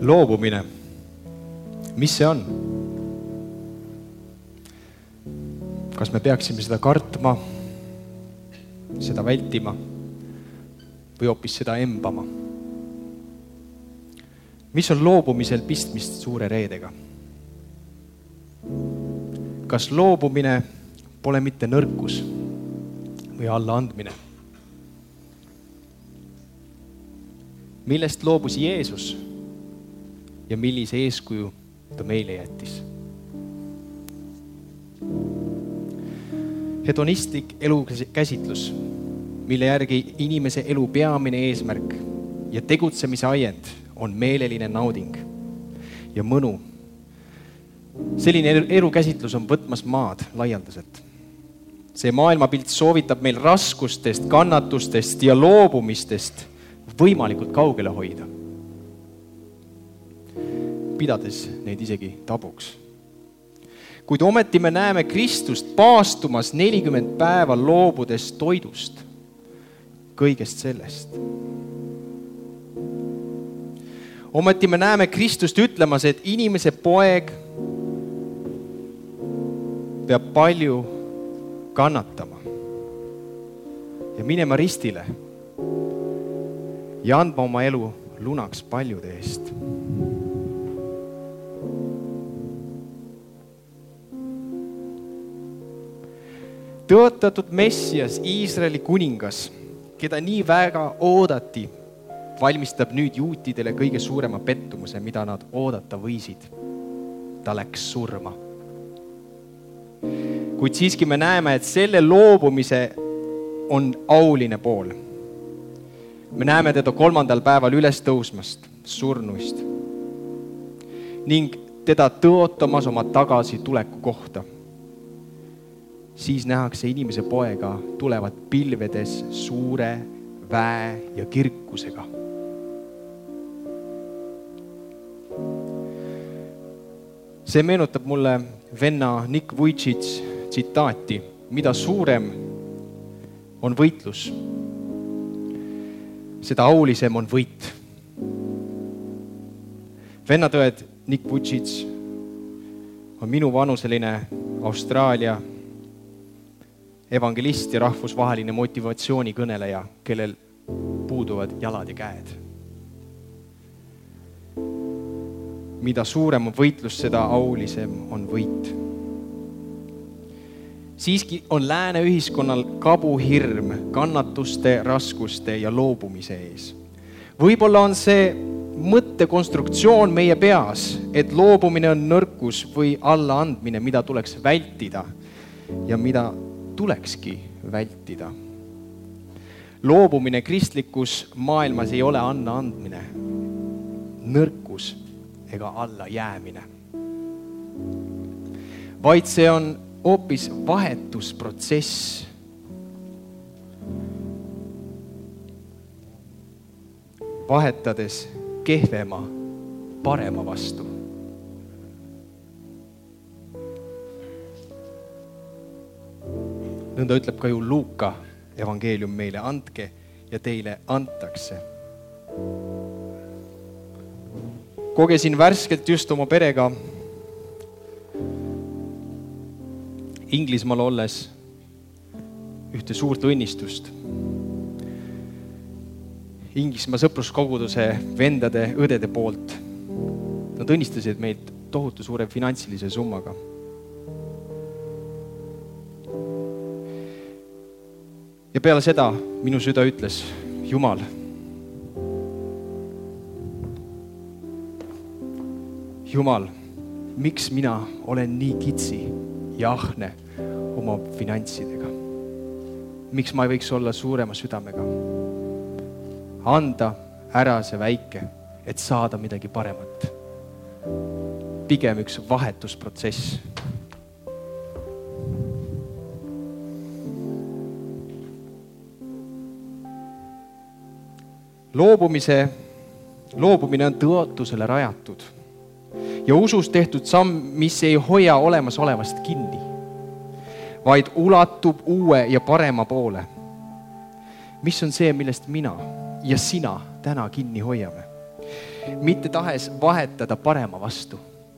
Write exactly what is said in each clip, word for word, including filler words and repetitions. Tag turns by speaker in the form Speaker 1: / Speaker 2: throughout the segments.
Speaker 1: loobumine, mis see on? Kas me peaksime seda kartma, seda vältima või hoopis seda embama? Mis on loobumisel pistmist suure reedega? Kas loobumine pole mitte nõrkus või allaandmine? Millest loobus Jeesus ja millise eeskuju ta meile jättis? Hedonistlik elukäsitlus, mille järgi inimese elu peamine eesmärk ja tegutsemise ajend on meeleline nauding ja mõnu. Selline elukäsitlus on võtmas maad laialdaselt. See maailmapilt soovitab meil raskustest, kannatustest ja loobumistest võimalikult kaugele hoida, pidades neid isegi tabuks. Kuid ometi me näeme Kristust paastumas nelikümmend päeva loobudes toidust, kõigest sellest. Ometi me näeme Kristust ütlemas, et inimese poeg peab palju kannatama ja minema ristile ja andma oma elu lunaks paljude eest. Tõotatud Messias, Iisraeli kuningas, keda nii väga oodati, valmistab nüüd juutidele kõige suurema pettumuse, mida nad oodata võisid. Ta läks surma. Kuid siiski me näeme, et selle loobumise on auline pool. Me näeme teda kolmandal päeval üles tõusmast, surnuist, ning teda tõotamas oma tagasi tuleku kohta. Siis nähakse inimese poega tulevad pilvedes suure väe ja kirkusega. See meenutab mulle venna Nick Vujicic tsitaati, mida suurem on võitlus, seda aulisem on võit. Vennatõed Nick Vujicic on minu vanuseline Austraalia evangelist ja rahvusvaheline motivatsioonikõneleja, kellel puuduvad jalad ja käed. Mida suurem on võitlus, seda aulisem on võit. Siiski on lääne ühiskonnal kabuhirm kannatuste, raskuste ja loobumise ees. Võib-olla on see mõttekonstruktsioon meie peas, et loobumine on nõrkus või allaandmine, mida tuleks vältida ja mida tulekski vältida. Loobumine kristlikus maailmas ei ole anna andmine, nõrkus ega alla jäämine. Vaid see on hoopis vahetusprotsess. Vahetades kehvema parema vastu. Nõnda ütleb ka ju Luuka evangeelium meile, andke ja teile antakse. Kogesin värskelt just oma perega Inglismaal olles ühte suurt õnnistust. Inglismaa sõpruskoguduse vendade, õdede poolt. Nad õnnistasid meid tohutu suure finantsilise summaga. Ja peale seda minu süda ütles, Jumal, Jumal, miks mina olen nii kitsi ja ahne oma finantsidega? Miks ma ei võiks olla suurema südamega? Anda ära see väike, et saada midagi paremat. Pigem üks vahetusprotsess. Loobumise, loobumine on tõotusele rajatud ja usus tehtud samm, mis ei hoia olemas olevast kinni, vaid ulatub uue ja parema poole. Mis on see, millest mina ja sina täna kinni hoiame? mitte tahes vahetada parema vastu.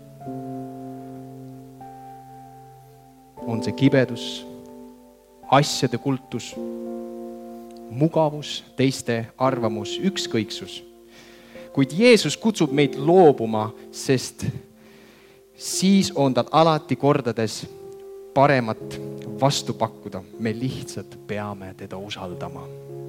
Speaker 1: On see kibedus, asjade kultus, mugavus, teiste arvamus, ükskõiksus. Kuid Jeesus kutsub meid loobuma, sest siis on tal alati kordades paremat vastu pakkuda. Me lihtsalt peame teda usaldama.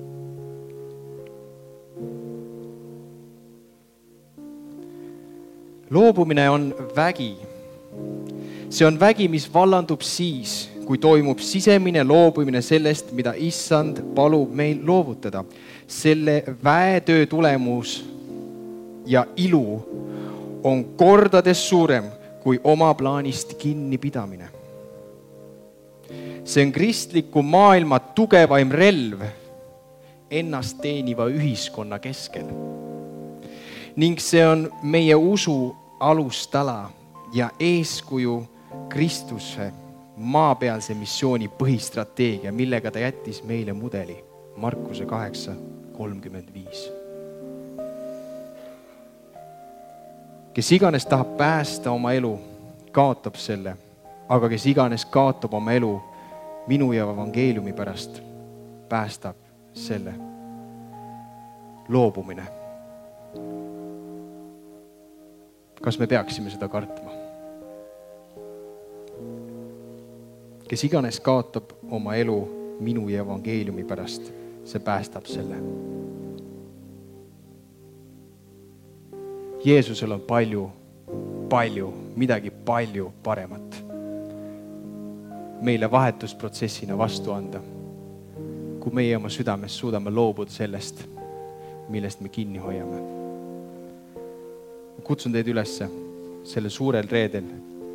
Speaker 1: Loobumine on vägi. See on vägi, mis vallandub siis, kui toimub sisemine loobumine sellest, mida Issand palub meil loovutada. Selle väetöö tulemus ja ilu on kordades suurem kui oma plaanist kinni pidamine. See on kristliku maailma tugevaim relv ennast teeniva ühiskonna keskel. Ning see on meie usu alustala ja eeskuju Kristuse maapealse missiooni põhistrateegia, millega ta jättis meile mudeli. Markuse kaheksa kolmkümmend viis. Kes iganes tahab päästa oma elu, kaotab selle, aga kes iganes kaotab oma elu minu ja evangeeliumi pärast, päästab selle. Loobumine. Kas me peaksime seda kartma? Kes iganes kaotab oma elu minu ja evangeeliumi pärast, see päästab selle. Jeesusel on palju, palju, midagi palju paremat meile vahetusprotsessina vastu anda, kui meie oma südames suudame loobuda sellest, millest me kinni hoiame. Kutsun teid üles selle suurel reedel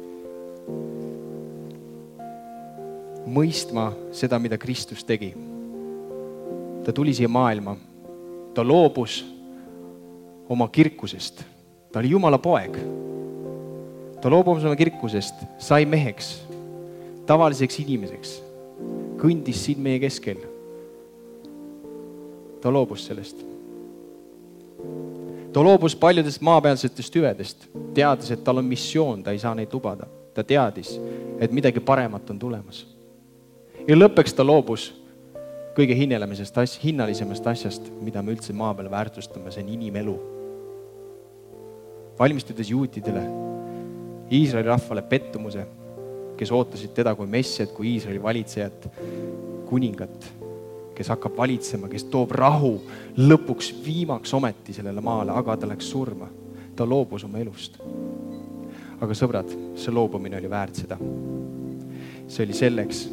Speaker 1: mõistma seda, mida Kristus tegi. Ta tuli siia maailma. Ta loobus oma kirkusest. Ta oli Jumala poeg. Ta loobus oma kirkusest, sai meheks, tavaliseks inimeseks, kõndis siin meie keskel. Ta loobus sellest. Ta loobus paljudest maapealsetest hüvedest, teadis, et tal on missioon, ta ei saa neid lubada. Ta teadis, et midagi paremat on tulemas. Ja lõppeks ta loobus kõige hinnalisemast, hinnalisemast asjast, mida me üldse maa peal väärtustame, see on inimelu. Valmistudes juutidele, Iisraeli rahvale pettumuse, kes ootasid teda kui messiat, kui Iisraeli valitsejat, kuningat, kes hakkab valitsema, kes toob rahu lõpuks viimaks ometi sellele maale, aga ta läks surma. Ta loobus oma elust. Aga sõbrad, see loobumine oli väärt seda. See oli selleks,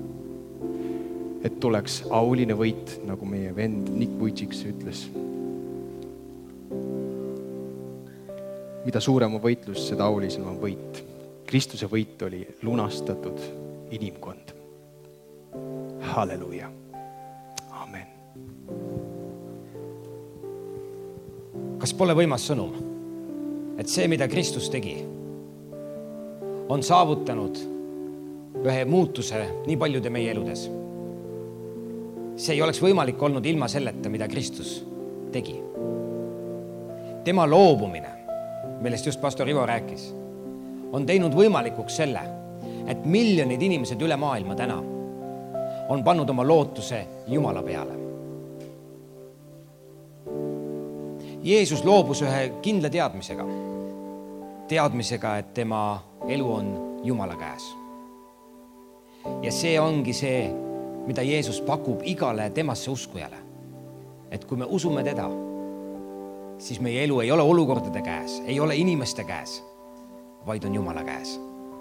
Speaker 1: et tuleks auline võit, nagu meie vend Nick Vujicic ütles. Mida suurem on võitlus, seda aulisem on võit. Kristuse võit oli lunastatud inimkond. Halleluja. Amen.
Speaker 2: Kas pole võimas sõnum, et see, mida Kristus tegi, on saavutanud ühe muutuse nii paljude meie eludes? See ei oleks võimalik olnud ilma selleta, mida Kristus tegi. Tema loobumine, millest just pastor Ivo rääkis, on teinud võimalikuks selle, et miljonid inimesed üle maailma täna on pannud oma lootuse Jumala peale. Jeesus loobus ühe kindla teadmisega. Teadmisega, et tema elu on Jumala käes. Ja see ongi see, mida Jeesus pakub igale temasse uskujale. Et kui me usume teda, siis meie elu ei ole olukordade käes, ei ole inimeste käes, vaid on Jumala käes.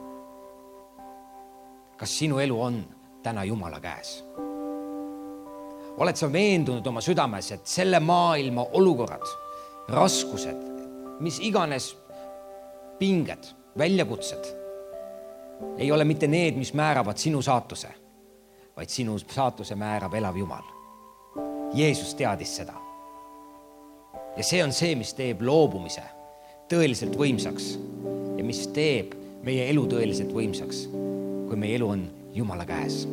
Speaker 2: Kas sinu elu on täna Jumala käes? Oled sa veendunud oma südames, et selle maailma olukorrad, raskused, mis iganes pinged, väljakutsed, ei ole mitte need, mis määravad sinu saatuse, vaid sinu saatuse määrab elav Jumal. Jeesus teadis seda. Ja see on see, mis teeb loobumise tõeliselt võimsaks ja mis teeb meie elu tõeliselt võimsaks, kui meie elu on Jumala käes.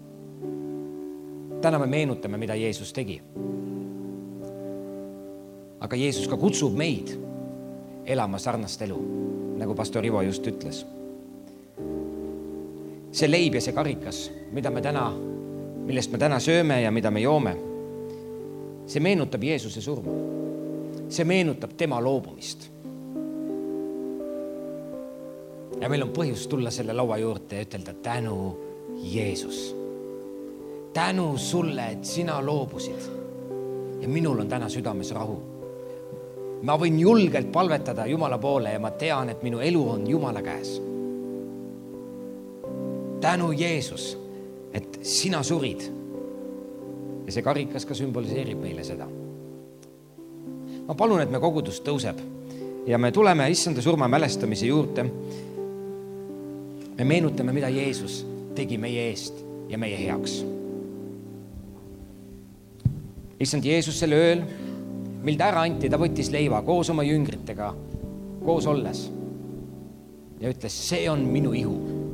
Speaker 2: Täna me meenutame, mida Jeesus tegi. aga Jeesus ka kutsub meid elama sarnast elu, nagu pastor Ivo just ütles. See leib ja see karikas, mida me täna, millest me täna sööme ja mida me joome, see meenutab Jeesuse surma. See meenutab tema loobumist. Ja meil on põhjus tulla selle laua juurde ja ütelda tänu Jeesus. Tänu sulle, et sina loobusid. Ja minul on täna südames rahu. Ma võin julgelt palvetada Jumala poole ja ma tean, et minu elu on Jumala käes. Tänu Jeesus, et sina surid. Ja see karikas ka sümboliseerib meile seda. Ma palun, et me kogudus tõuseb ja me tuleme issanda surma mälestamise juurde. Me meenutame, mida Jeesus tegi meie eest ja meie heaks. Issand Jeesus selle ööl, mil ta ära anti, ta võttis leiva koos oma jüngritega, koos olles ja ütles, see on minu ihu,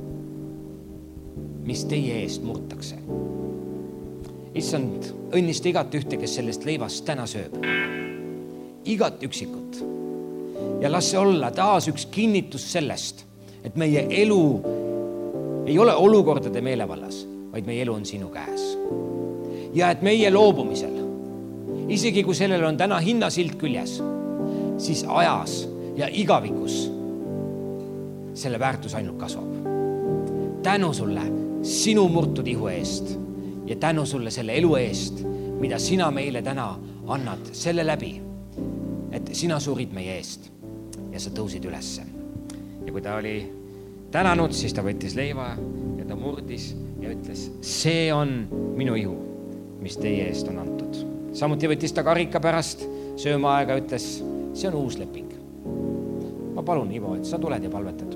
Speaker 2: mis teie eest murtakse. Issand, õnnista igat ühte, kes sellest leivast täna sööb. Igat üksikut. Ja las see olla taas üks kinnitus sellest, et meie elu ei ole olukordade meelevallas, vaid meie elu on sinu käes. Ja et meie loobumisel, isegi kui sellel on täna hinnasilt küljes, siis ajas ja igavikus selle väärtus ainult kasvab. Tänu sulle sinu murtud ihu eest ja tänu sulle selle elu eest, mida sina meile täna annad selle läbi, et sina surid meie eest ja sa tõusid ülesse. Ja kui ta oli tänanud, siis ta võttis leiva ja ta murdis ja ütles, see on minu ihu, mis teie eest on antud. Samuti võttis ta karika pärast sööma aega, ütles, see on uus leping. Ma palun, Ivo, et sa tuled ja palvetad.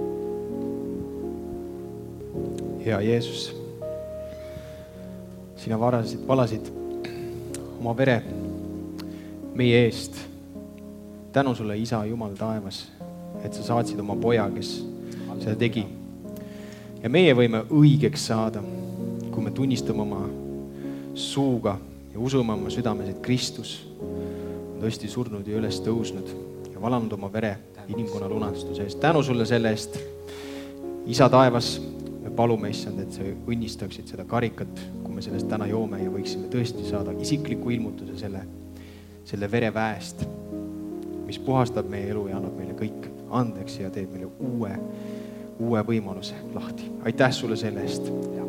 Speaker 1: Hea Jeesus, sina varasid, valasid oma vere meie eest. Tänu sulle, Isa Jumal taevas, et sa saatsid oma poja, kes seda tegi. Ja meie võime õigeks saada, kui me tunnistame oma suuga ja usume oma südames, et Kristus on tõesti surnud ja üles tõusnud ja valanud oma vere inimkonna lunastuse eest. Tänu sulle selle eest, Isa taevas, me palume, issand, et sa õnnistaksid seda karikat, kui me sellest täna joome ja võiksime tõesti saada isikliku ilmutuse selle, selle vereväest, mis puhastab meie elu ja annab meile kõik andeks ja teeb meile uue, uue võimaluse lahti. Aitäh sulle selle eest.